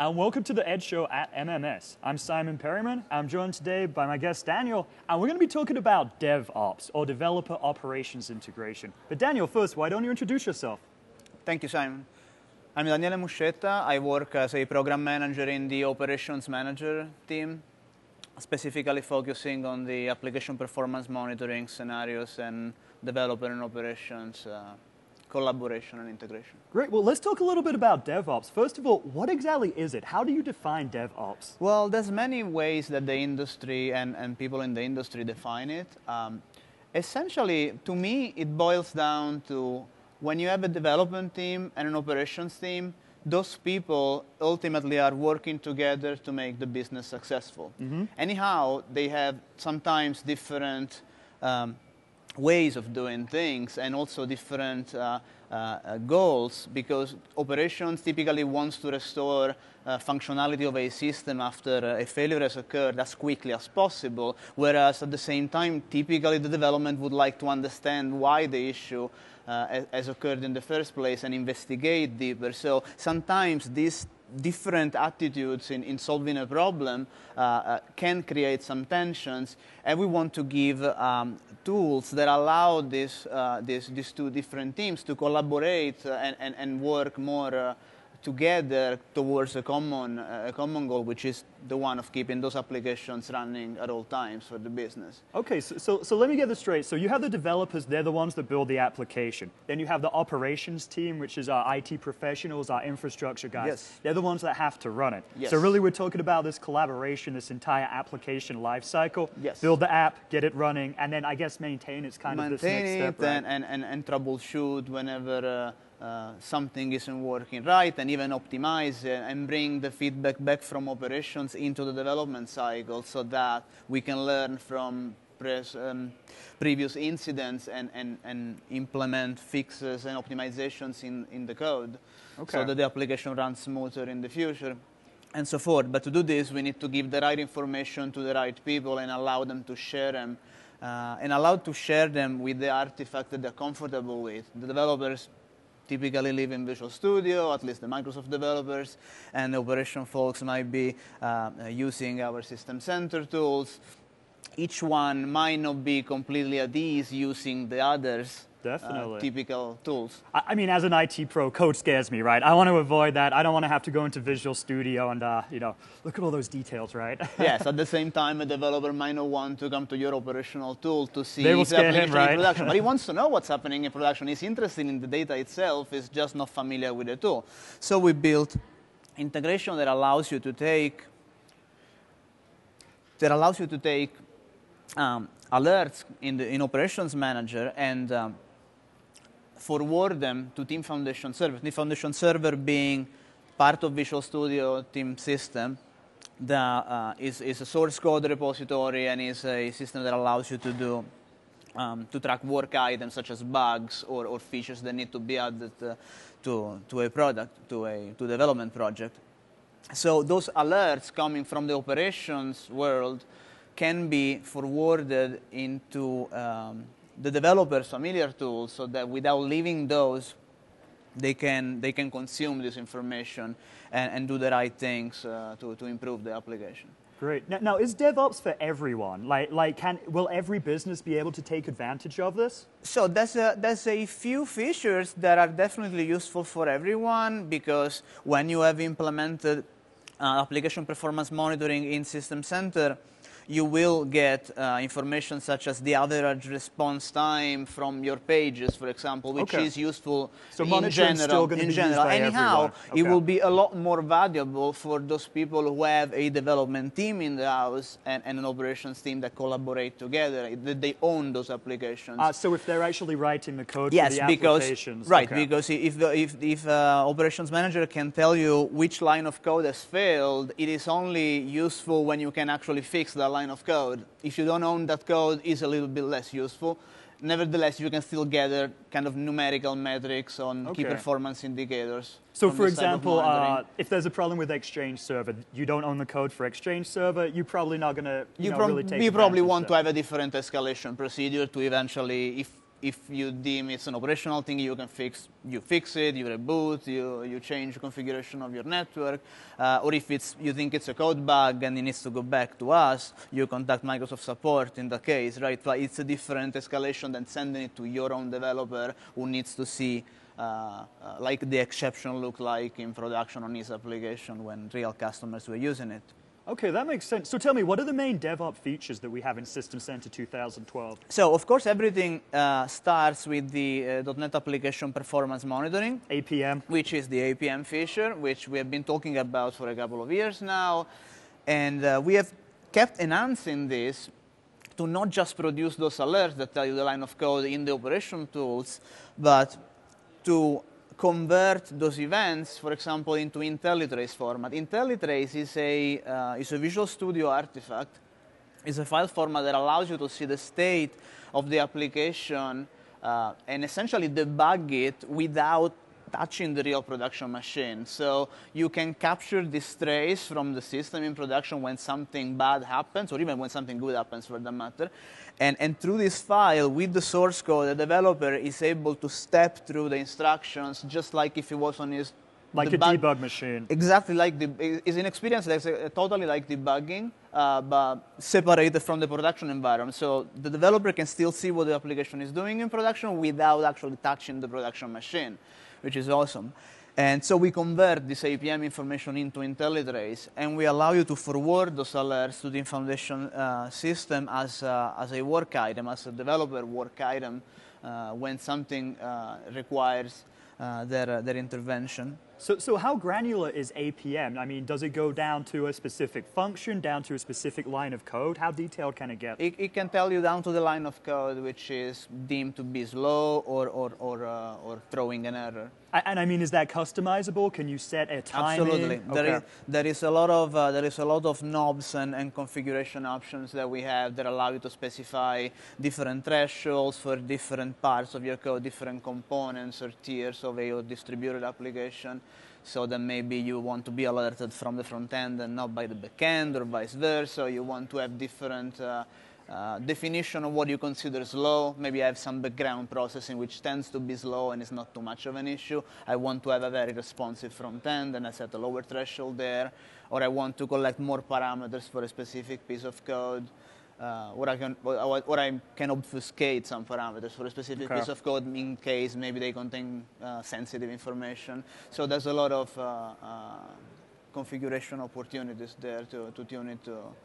and welcome to the Ed Show at MMS. I'm Simon Perryman. I'm joined today by my guest Daniel, and we're going to be talking about DevOps, or Developer Operations Integration. But Daniel, first, why don't you introduce yourself? Thank you, Simon. I'm Daniele Muscetta. I work as a program manager in the Operations Manager team, specifically focusing on the application performance monitoring scenarios and developer and operations collaboration and integration. Great. Well, let's talk a little bit about DevOps. First of all, what exactly is it? How do you define DevOps? Well, there's many ways that the industry and people in the industry define it. Essentially, to me, it boils down to when you have a development team and an operations team, those people ultimately are working together to make the business successful. Anyhow, they have sometimes different ways of doing things and also different goals, because operations typically wants to restore functionality of a system after a failure has occurred as quickly as possible, whereas at the same time, typically the development would like to understand why the issue has occurred in the first place and investigate deeper. So sometimes these different attitudes in solving a problem can create some tensions, and we want to give tools that allow these two different teams to collaborate and work more together towards a common goal, which is the one of keeping those applications running at all times for the business. Okay, so let me get this straight. So you have the developers, they're the ones that build the application. Then you have the operations team, which is our IT professionals, our infrastructure guys. Yes. They're the ones that have to run it. Yes. So really we're talking about this collaboration, this entire application lifecycle. Yes. Build the app, get it running, and then I guess maintain it's kind of this next step, right? and troubleshoot whenever something isn't working right, and even optimize and bring the feedback back from operations into the development cycle so that we can learn from previous incidents and implement fixes and optimizations in the code, so that the application runs smoother in the future and so forth. But to do this, we need to give the right information to the right people and allow them to share them, with the artifact that they're comfortable with. The developers typically live in Visual Studio, at least the Microsoft developers, and the operation folks might be using our System Center tools. Each one might not be completely at ease using the others' typical tools. I mean, as an IT pro, code scares me, right? I want to avoid that. I don't want to have to go into Visual Studio and, look at all those details, right? Yes, at the same time, a developer might not want to come to your operational tool to see they will the application him, right? in production. But he wants to know what's happening in production. He's interested in the data itself, he's just not familiar with the tool. So we built integration that allows you to take alerts in Operations Manager and forward them to Team Foundation Server. Team Foundation Server being part of Visual Studio Team System, that is a source code repository and is a system that allows you to do to track work items such as bugs or features that need to be added to a product, to a development project. So those alerts coming from the operations world can be forwarded into the developer's familiar tools, so that without leaving those, they can consume this information and do the right things to improve the application. Great. Now, is DevOps for everyone? Will every business be able to take advantage of this? So there's a few features that are definitely useful for everyone, because when you have implemented application performance monitoring in System Center, you will get information such as the average response time from your pages, for example, which is useful in general. Anyhow, it will be a lot more valuable for those people who have a development team in the house and an operations team that collaborate together, that they own those applications. So if they're actually writing the code for the applications. Because if Operations Manager can tell you which line of code has failed, it is only useful when you can actually fix that line of code. If you don't own that code, it's a little bit less useful. Nevertheless, you can still gather kind of numerical metrics on key performance indicators. So for example, if there's a problem with Exchange Server, you don't own the code for Exchange Server, you're probably not going to really take You probably want to have a different escalation procedure to eventually, if you deem it's an operational thing, you fix it, you reboot, you change the configuration of your network. Or if you think it's a code bug and it needs to go back to us, you contact Microsoft support in that case, right? But it's a different escalation than sending it to your own developer who needs to see like the exception look like in production on his application when real customers were using it. Okay, that makes sense. So tell me, what are the main DevOps features that we have in System Center 2012? So, of course, everything starts with the .NET Application Performance Monitoring. APM. Which is the APM feature, which we have been talking about for a couple of years now. And we have kept enhancing this to not just produce those alerts that tell you the line of code in the operation tools, but to convert those events, for example, into IntelliTrace format. IntelliTrace is a Visual Studio artifact. It's a file format that allows you to see the state of the application and essentially debug it without touching the real production machine. So you can capture this trace from the system in production when something bad happens, or even when something good happens for that matter. And through this file, with the source code, the developer is able to step through the instructions just like if he was on his... Like a debug machine. Exactly like it's an experience that's totally like debugging, but separated from the production environment. So the developer can still see what the application is doing in production without actually touching the production machine, which is awesome. And so we convert this APM information into IntelliTrace, and we allow you to forward those alerts to the Foundation system as a work item, as a developer work item, when something requires their intervention. So how granular is APM? I mean, does it go down to a specific function, down to a specific line of code? How detailed can it get? It can tell you down to the line of code which is deemed to be slow or throwing an error. And I mean, is that customizable? Can you set a timing? Absolutely. Okay. There is a lot of knobs and configuration options that we have that allow you to specify different thresholds for different parts of your code, different components or tiers of a distributed application. So then maybe you want to be alerted from the front end and not by the back end, or vice versa. You want to have different definition of what you consider slow. Maybe I have some background processing which tends to be slow and is not too much of an issue. I want to have a very responsive front end and I set a lower threshold there. Or I want to collect more parameters for a specific piece of code. Or I can obfuscate some parameters for a specific piece of code in case maybe they contain sensitive information. So there's a lot of configuration opportunities there to tune it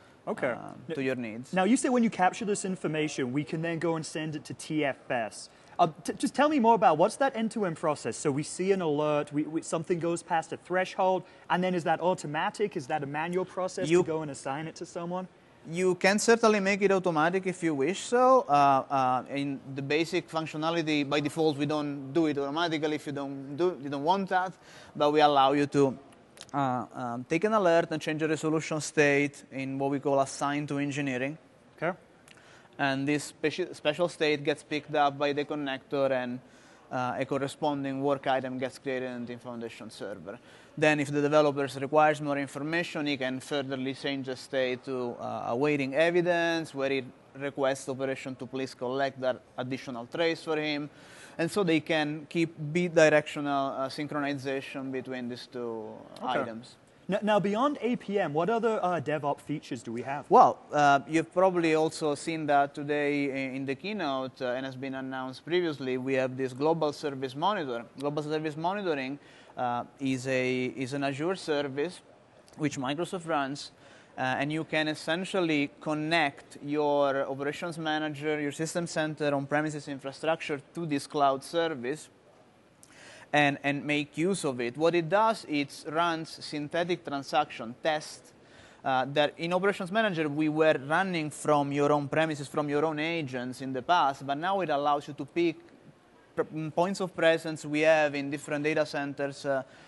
to your needs. Now, you say when you capture this information, we can then go and send it to TFS. Just tell me more about what's that end-to-end process. So we see an alert, something goes past a threshold, and then is that automatic? Is that a manual process to go and assign it to someone? You can certainly make it automatic if you wish so. In the basic functionality, by default, we don't do it automatically if you don't want that, but we allow you to take an alert and change the resolution state in what we call assign to engineering. Okay. And this special state gets picked up by the connector, and a corresponding work item gets created in the Foundation server. Then if the developer requires more information, he can furtherly change the state to awaiting evidence, where he requests the operation to please collect that additional trace for him. And so they can keep bidirectional synchronization between these two items. Now, beyond APM, what other DevOps features do we have? Well, you've probably also seen that today in the keynote, and has been announced previously, we have this Global Service Monitor. Global Service Monitoring is an Azure service which Microsoft runs, and you can essentially connect your operations manager, your system center, on-premises infrastructure to this cloud service and make use of it. What it does, it runs synthetic transaction tests that in Operations Manager we were running from your own premises, from your own agents in the past, but now it allows you to pick points of presence we have in different data centers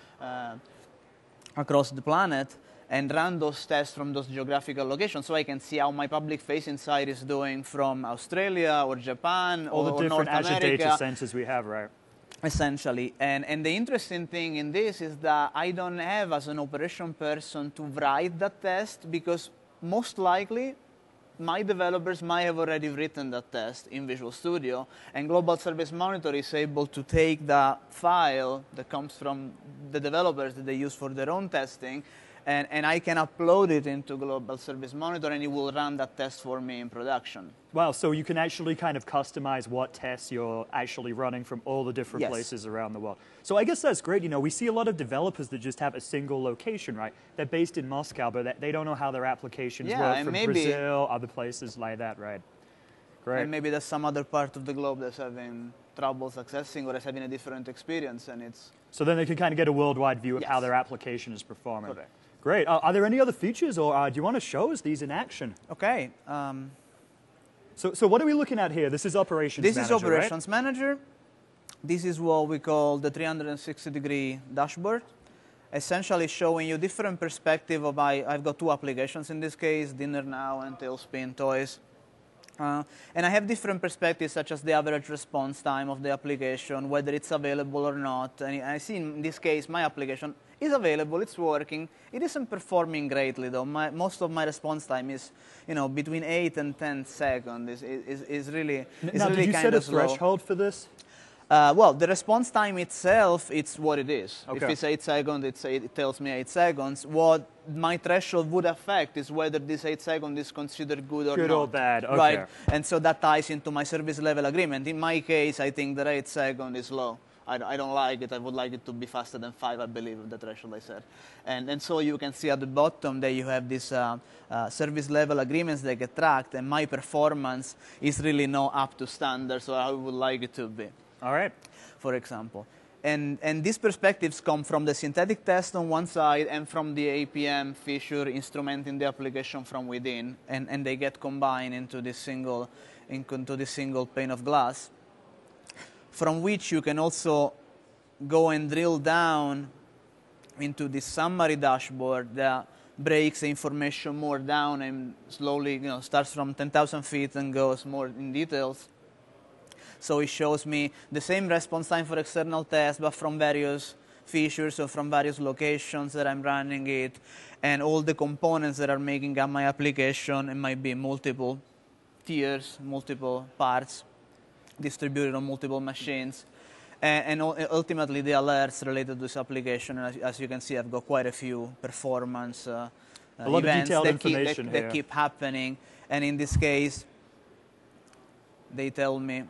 across the planet and run those tests from those geographical locations, so I can see how my public-facing site is doing from Australia or Japan or North America. All the different Azure data centers we have, right? Essentially. And the interesting thing in this is that I don't have, as an operation person, to write that test, because most likely my developers might have already written that test in Visual Studio, and Global Service Monitor is able to take the file that comes from the developers that they use for their own testing, and I can upload it into Global Service Monitor, and it will run that test for me in production. Wow, so you can actually kind of customize what tests you're actually running from all the different Yes. places around the world. So I guess that's great. You know, we see a lot of developers that just have a single location, right? They're based in Moscow, but they don't know how their applications Yeah, work and from maybe- Brazil, other places like that, right? Great. And maybe there's some other part of the globe that's having troubles accessing or is having a different experience, and it's So then they can kind of get a worldwide view of Yes. how their application is performing. Correct. Great. Are there any other features, or do you want to show us these in action? okay. So what are we looking at here? This is Operations This Manager, is Operations Manager. This is what we call the 360-degree dashboard, essentially showing you different perspective of I've got two applications in this case, Dinner Now and Tailspin Toys. And I have different perspectives, such as the average response time of the application, whether it's available or not. And I see in this case, my application is available, it's working. It isn't performing greatly, though. Most of my response time is, between 8 and 10 seconds. Is really, Now, really did you kind set a of slow. threshold for this? Well, the response time itself, it's what it is. Okay. If it's 8 seconds, it tells me 8 seconds. What my threshold would affect is whether this 8 seconds is considered good or not. Good or bad, okay. Right, and so that ties into my service level agreement. In my case, I think that 8 seconds is low. I don't like it. I would like it to be faster than 5, I believe, the threshold I said. And so you can see at the bottom that you have these service level agreements that get tracked, and my performance is really not up to standard, so I would like it to be. All right. For example. And these perspectives come from the synthetic test on one side and from the APM feature instrumenting the application from within, and they get combined into this single pane of glass, from which you can also go and drill down into this summary dashboard that breaks the information more down and slowly starts from 10,000 feet and goes more in details. So it shows me the same response time for external tests, but from various features or from various locations that I'm running it, and all the components that are making up my application. It might be multiple tiers, multiple parts, distributed on multiple machines, and ultimately the alerts related to this application. And as you can see, I've got quite a few performance A lot of events detailed that information here. that keep happening. And in this case, they tell me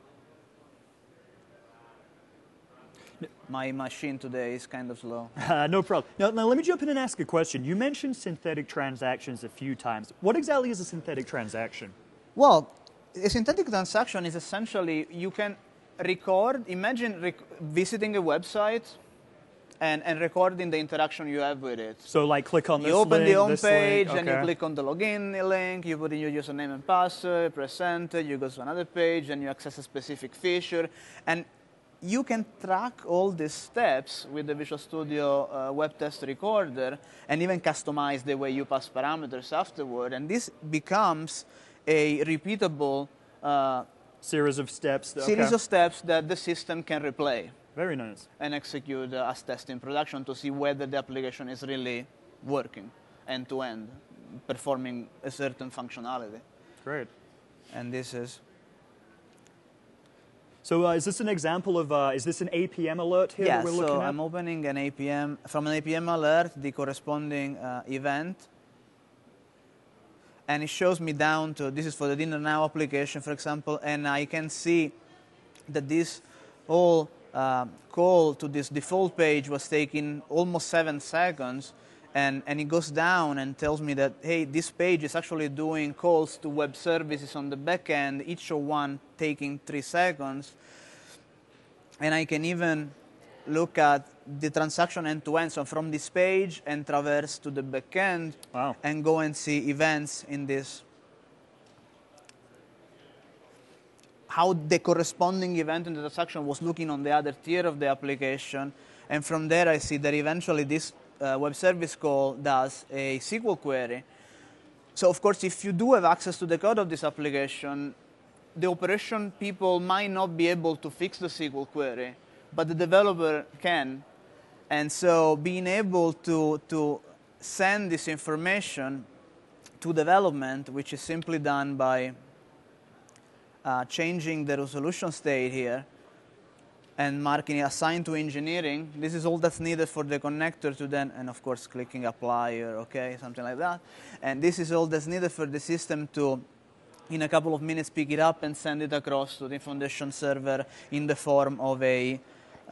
my machine today is kind of slow. No problem. Now, let me jump in and ask a question. You mentioned synthetic transactions a few times. What exactly is a synthetic transaction? Well, a synthetic transaction is essentially you can record, imagine visiting a website and recording the interaction you have with it. So, like, click on this You open link, the home this link, page, and you okay. click on the login link, you put in your username and password, press enter, you go to another page, and you access a specific feature. And you can track all these steps with the Visual Studio Web Test Recorder and even customize the way you pass parameters afterward. And this becomes a repeatable Series of steps. series of steps that the system can replay Very nice. and execute as test in production to see whether the application is really working end-to-end, performing a certain functionality. Great. And this is... So is this an example of, is this an APM alert here Yeah, that we're looking so at? I'm opening an APM, from an APM alert, the corresponding event. And it shows me down to, this is for the Dinner Now application, for example, and I can see that this whole call to this default page was taking almost 7 seconds, and it goes down and tells me that, hey, this page is actually doing calls to web services on the back end, each one taking 3 seconds. And I can even look at the transaction end-to-end, so from this page and traverse to the back end. Wow. And go and see events in this. How the corresponding event in the transaction was looking on the other tier of the application. And from there, I see that eventually this web service call does a SQL query. So, of course, if you do have access to the code of this application, the operation people might not be able to fix the SQL query, but the developer can. And so being able to send this information to development, which is simply done by changing the resolution state here and marking assigned to engineering. This is all that's needed for the connector to then, and of course clicking apply or okay, something like that. And this is all that's needed for the system to, in a couple of minutes, pick it up and send it across to the foundation server in the form of a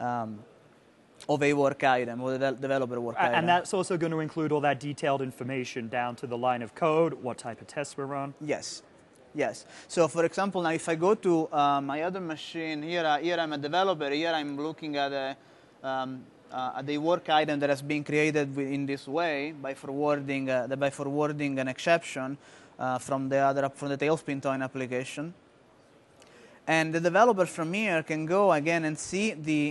work item, or the developer work item. And that's also going to include all that detailed information down to the line of code, what type of tests were run? Yes. Yes. So, for example, now if I go to my other machine, here I'm a developer, here I'm looking at the work item that has been created in this way by forwarding an exception from the Tailspin Toin application. And the developer from here can go again and see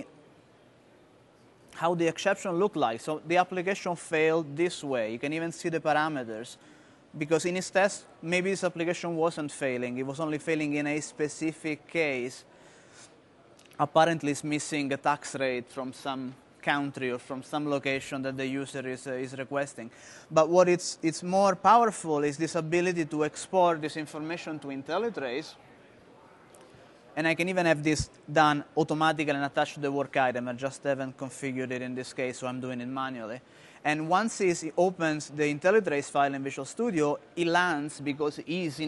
how the exception looked like. So the application failed this way. You can even see the parameters. Because in his test, maybe this application wasn't failing. It was only failing in a specific case. Apparently, it's missing a tax rate from some country or from some location that the user is requesting. But what it's more powerful is this ability to export this information to IntelliTrace. And I can even have this done automatically and attached to the work item. I just haven't configured it in this case, so I'm doing it manually. And once he opens the IntelliTrace file in Visual Studio, he lands, because he's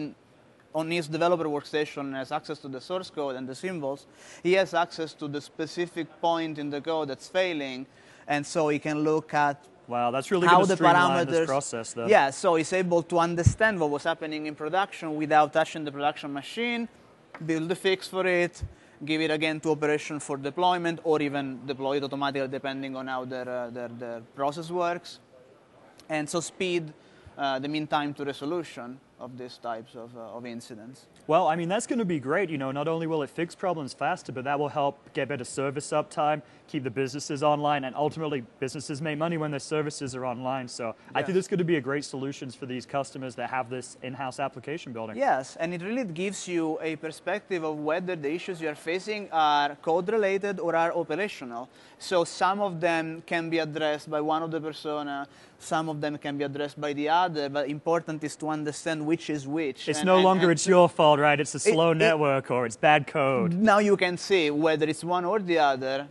on his developer workstation and has access to the source code and the symbols, he has access to the specific point in the code that's failing, and so he can look at wow, that's really how going to the streamline parameters, this process, though. Yeah, so he's able to understand what was happening in production without touching the production machine, build a fix for it, give it again to operation for deployment, or even deploy it automatically depending on how their process works. And so speed the mean time to resolution of these types of incidents. Well, I mean, that's going to be great. You know, not only will it fix problems faster, but that will help get better service uptime, keep the businesses online, and ultimately businesses make money when their services are online. So I think this is going to be a great solution for these customers that have this in-house application building. Yes, and it really gives you a perspective of whether the issues you are facing are code-related or are operational. So some of them can be addressed by one of the persona, some of them can be addressed by the other, but important is to understand which is which. It's no longer it's your fault, right? It's a slow network or it's bad code. Now you can see whether it's one or the other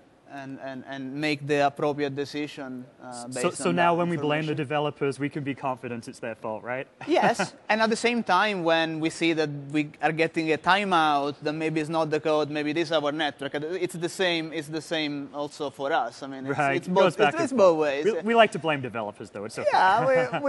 and make the appropriate decision based on So now when we blame the information. developers, we can be confident it's their fault, right? Yes, and at the same time, when we see that we are getting a timeout, then maybe it's not the code, maybe it is our network. It's the same also for us. I mean, it's both ways. We like to blame developers, though. It's okay. Yeah,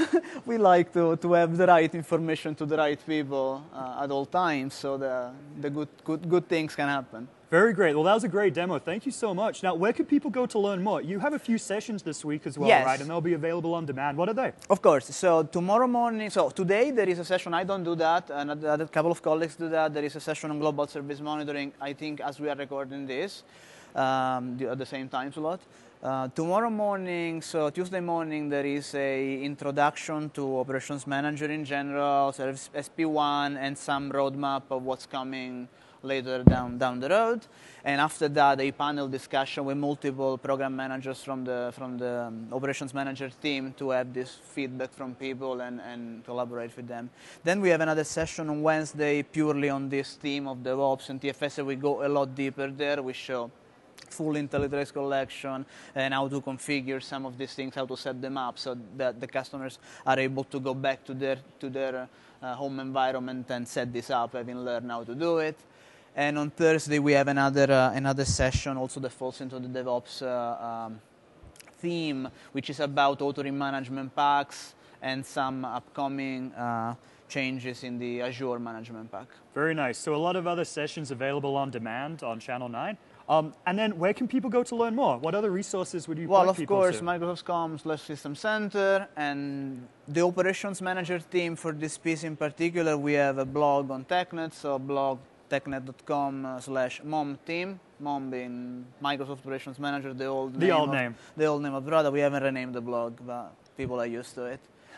we like to have the right information to the right people at all times, so the good things can happen. Very great. Well, that was a great demo. Thank you so much. Now, where can people go to learn more? You have a few sessions this week as well, yes, right? And they'll be available on demand. What are they? Of course. So tomorrow morning, so today there is a session. I don't do that, and a couple of colleagues do that. There is a session on global service monitoring, I think, as we are recording this, at the same time slot. Tomorrow morning, so Tuesday morning, there is a introduction to Operations Manager in general, so SP1, and some roadmap of what's coming later down the road. And after that, a panel discussion with multiple program managers from the Operations Manager team to have this feedback from people and collaborate with them. Then we have another session on Wednesday purely on this theme of DevOps and TFS. We go a lot deeper there. We show full IntelliTrace collection and how to configure some of these things, how to set them up so that the customers are able to go back to their home environment and set this up, having learned how to do it. And on Thursday, we have another session also that falls into the DevOps theme, which is about authoring management packs and some upcoming changes in the Azure management pack. Very nice. So a lot of other sessions available on demand on Channel 9. And then where can people go to learn more? What other resources would you point people to? Well, of course, Microsoft.com/System Center, and the Operations Manager team for this piece in particular, we have a blog on TechNet, so blog technet.com/mom team, mom being Microsoft Operations Manager, the old name of product. We haven't renamed the blog, but people are used to it.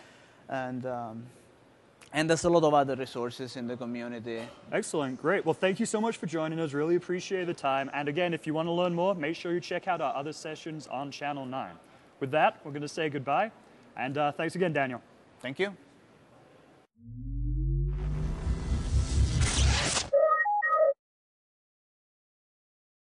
And there's a lot of other resources in the community. Excellent, great. Well, thank you so much for joining us. Really appreciate the time. And again, if you want to learn more, make sure you check out our other sessions on Channel 9. With that, we're going to say goodbye. And thanks again, Daniel. Thank you.